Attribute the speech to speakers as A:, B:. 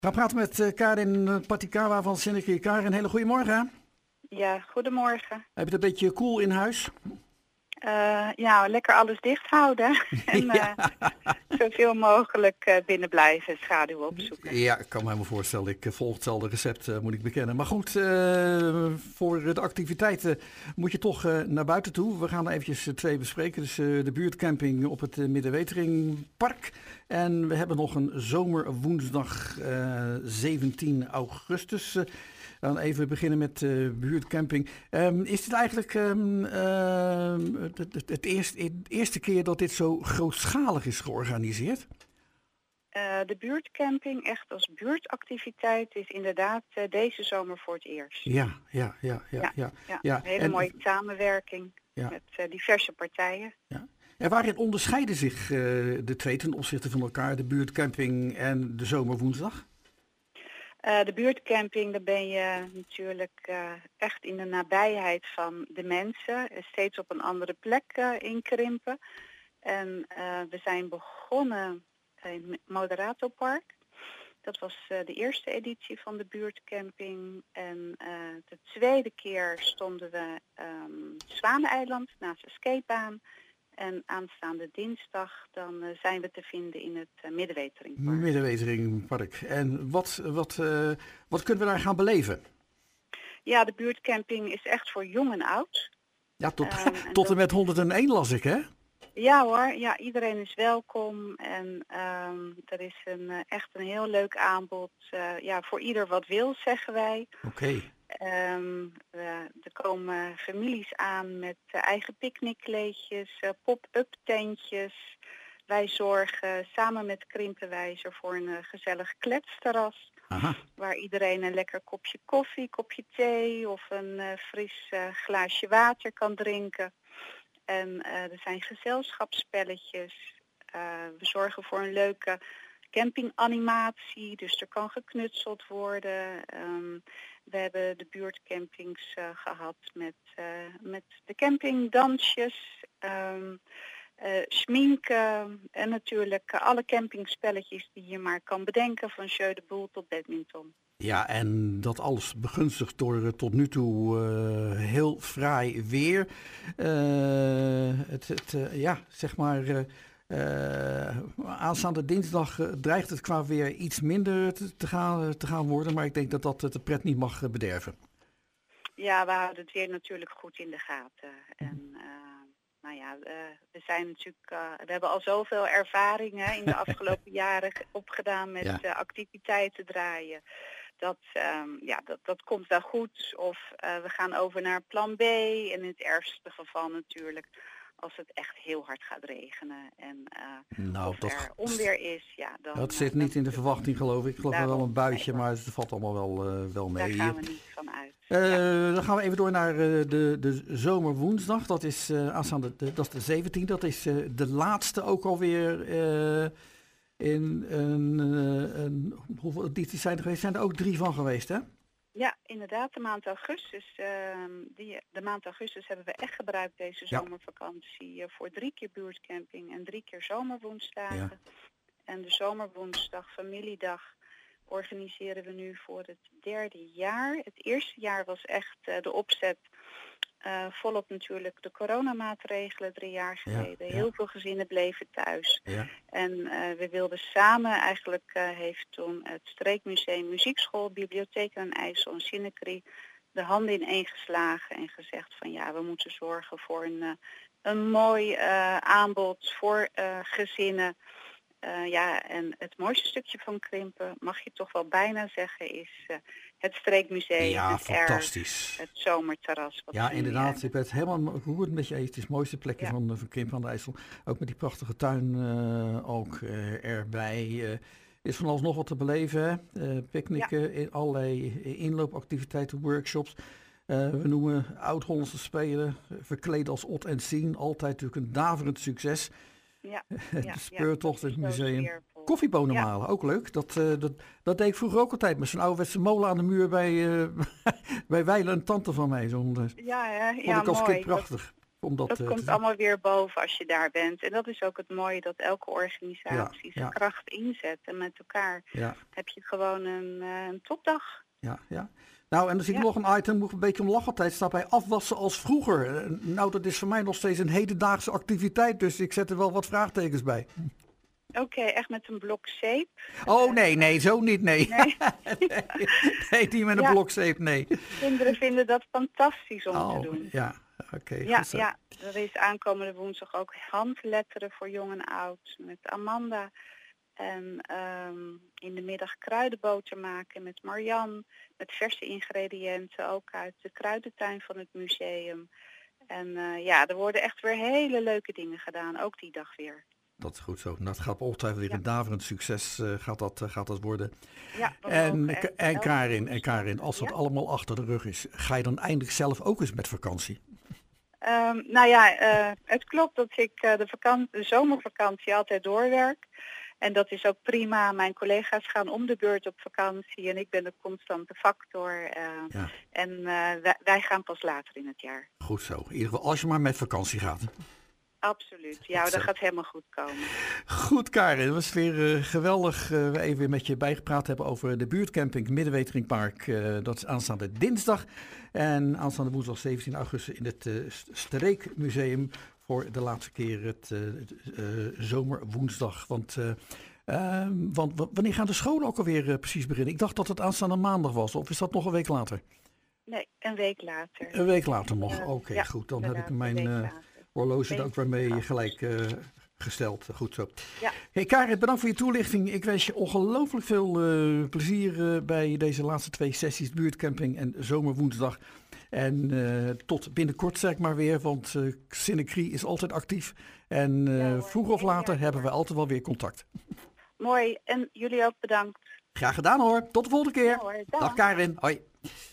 A: We gaan praten met Karin Patikawa van Synergy. Karin, hele goedemorgen.
B: Ja, goedemorgen.
A: Heb je het een beetje koel in huis?
B: Ja, lekker alles dicht houden en zoveel mogelijk binnen blijven, schaduw opzoeken.
A: Ja, ik kan me helemaal voorstellen. Ik volg hetzelfde recept, moet ik bekennen. Maar goed, voor de activiteiten moet je toch naar buiten toe. We gaan er eventjes twee bespreken. Dus de buurtcamping op het Middenweteringpark. En we hebben nog een zomerwoensdag 17 augustus. Dan even beginnen met buurtcamping. Is dit eigenlijk het eerste keer dat dit zo grootschalig is georganiseerd?
B: De buurtcamping echt als buurtactiviteit is inderdaad deze zomer voor het eerst.
A: Ja.
B: Een hele mooie samenwerking met diverse partijen.
A: Ja. En waarin onderscheiden zich de twee ten opzichte van elkaar, de buurtcamping en de zomerwoensdag?
B: De buurtcamping, daar ben je natuurlijk echt in de nabijheid van de mensen. Steeds op een andere plek inkrimpen. En we zijn begonnen in het Moderatorpark. Dat was de eerste editie van de buurtcamping. En de tweede keer stonden we Zwaneneiland naast de skatebaan. En aanstaande dinsdag dan zijn we te vinden in het Middenweteringpark.
A: Middenweteringpark. En wat kunnen we daar gaan beleven?
B: Ja, de buurtcamping is echt voor jong en oud.
A: Ja, tot en met 101 las ik, hè?
B: Ja hoor, ja, iedereen is welkom. En er is echt een heel leuk aanbod. Voor ieder wat wil, zeggen wij.
A: Oké.
B: Er komen families aan met eigen picknickkleedjes, pop-up tentjes. Wij zorgen samen met Krimpenwijzer voor een gezellig kletsterras.
A: Aha.
B: Waar iedereen een lekker kopje koffie, kopje thee of een fris glaasje water kan drinken. En er zijn gezelschapsspelletjes. We zorgen voor een leuke campinganimatie, dus er kan geknutseld worden. We hebben de buurtcampings gehad met de campingdansjes, schminken en natuurlijk alle campingspelletjes die je maar kan bedenken, van jeu de boule tot badminton.
A: Ja, en dat alles begunstigd door tot nu toe heel fraai weer. Aanstaande dinsdag dreigt het qua weer iets minder te gaan worden. Maar ik denk dat dat de pret niet mag bederven.
B: Ja, we houden het weer natuurlijk goed in de gaten. En we zijn natuurlijk, we hebben al zoveel ervaringen in de afgelopen jaren opgedaan met activiteiten draaien. Dat komt wel goed. Of we gaan over naar plan B. En in het ergste geval natuurlijk als het echt heel hard gaat regenen. En er onweer is, dan...
A: Dat zit niet in de verwachting, geloof ik. Ik geloof wel een buitje, maar het valt allemaal wel mee.
B: Daar gaan we niet van uit.
A: Dan gaan we even door naar de zomerwoensdag. Dat is aanstaande, dat is de 17e. Dat is de laatste ook alweer... hoeveel edities zijn er geweest? Zijn er ook 3 van geweest, hè?
B: Ja, inderdaad. De maand augustus. De maand augustus hebben we echt gebruikt deze zomervakantie voor 3 keer buurtcamping en 3 keer zomerwoensdagen. Ja. En de zomerwoensdag, familiedag, organiseren we nu voor het 3e jaar. Het eerste jaar was echt de opzet volop natuurlijk de coronamaatregelen 3 jaar geleden. Ja. Heel veel gezinnen bleven thuis. Ja. En we wilden samen, eigenlijk heeft toen het Streekmuseum, Muziekschool, Bibliotheek aan IJssel en Synergy de handen ineen geslagen en gezegd van we moeten zorgen voor een mooi aanbod voor gezinnen. En het mooiste stukje van Krimpen, mag je toch wel bijna zeggen, is het Streekmuseum.
A: Ja, fantastisch.
B: Het zomerterras.
A: Ja, inderdaad. Ik ben het helemaal gehoord met je eens. Het is het mooiste plekje van Krimpen aan de IJssel. Ook met die prachtige tuin erbij. Is van alles nog wat te beleven. Picknicken, allerlei inloopactiviteiten, workshops. We noemen Oud-Hollandse Spelen, verkleed als Ot en Sien. Altijd natuurlijk een daverend succes. De speurtocht in het museum. Koffiebonen malen, ook leuk. Dat deed ik vroeger ook altijd met zo'n ouderwetse molen aan de muur bij Weile, een tante van mij. Vond ik als kind prachtig.
B: Dat komt allemaal weer boven als je daar bent. En dat is ook het mooie, dat elke organisatie zijn kracht inzet. En met elkaar heb je gewoon een topdag.
A: Ja. Nou, en dan zie ik nog een item, moet een beetje om lachen altijd, staat bij afwassen als vroeger. Nou, dat is voor mij nog steeds een hedendaagse activiteit, dus ik zet er wel wat vraagtekens bij.
B: Oké, echt met een blok zeep?
A: Oh, nee, zo niet, nee. Nee, niet met een blok zeep, nee.
B: Kinderen vinden dat fantastisch om te doen.
A: Ja, oké.
B: Ja, er is aankomende woensdag ook handletteren voor jong en oud met Amanda. En in de middag kruidenboter maken met Marjan. Met verse ingrediënten, ook uit de kruidentuin van het museum. En er worden echt weer hele leuke dingen gedaan, ook die dag weer.
A: Dat is goed zo. Nou, het gaat ongetwijfeld weer een daverend succes gaat dat worden.
B: Ja,
A: en Karin, als dat allemaal achter de rug is, ga je dan eindelijk zelf ook eens met vakantie?
B: Het klopt dat ik de zomervakantie altijd doorwerk. En dat is ook prima. Mijn collega's gaan om de beurt op vakantie en ik ben de constante factor. En wij gaan pas later in het jaar.
A: Goed zo. In ieder geval als je maar met vakantie gaat.
B: Absoluut. Ja, dat gaat helemaal goed komen.
A: Goed, Karin. Het was weer geweldig. We even weer met je bijgepraat hebben over de buurtcamping Middenweteringpark. Dat is aanstaande dinsdag. En aanstaande woensdag 17 augustus in het Streekmuseum. Voor de laatste keer het zomerwoensdag. Want wanneer gaan de scholen ook alweer precies beginnen? Ik dacht dat het aanstaande maandag was. Of is dat nog een week later?
B: Nee, een week later.
A: Een week later nog. Oké, goed. Dan heb ik mijn horloge er ook weer mee gelijk gesteld. Goed zo.
B: Ja.
A: Hey Karin, bedankt voor je toelichting. Ik wens je ongelooflijk veel plezier bij deze laatste 2 sessies buurtcamping en zomerwoensdag. En tot binnenkort zeg ik maar weer, want Sinecrie is altijd actief. En vroeg of later hebben we altijd wel weer contact.
B: Mooi, en jullie ook bedankt.
A: Graag gedaan hoor, tot de volgende keer.
B: Ja, hoor,
A: dag Karin, hoi.